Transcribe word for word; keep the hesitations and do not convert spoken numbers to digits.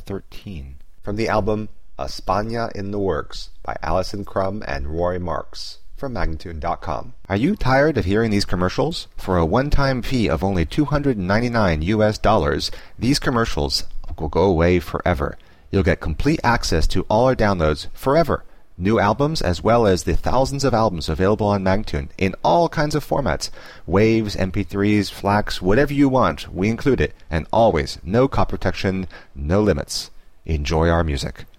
thirteen. From the album España in the Works by Alison Crum and Roy Marks from Magnatune dot com. Are you tired of hearing these commercials? For a one-time fee of only two hundred ninety-nine U S dollars, these commercials will go away forever. You'll get complete access to all our downloads forever. New albums as well as the thousands of albums available on Magnatune in all kinds of formats. Waves, M P threes, FLACs, whatever you want, we include it. And always, no copy protection, no limits. Enjoy our music.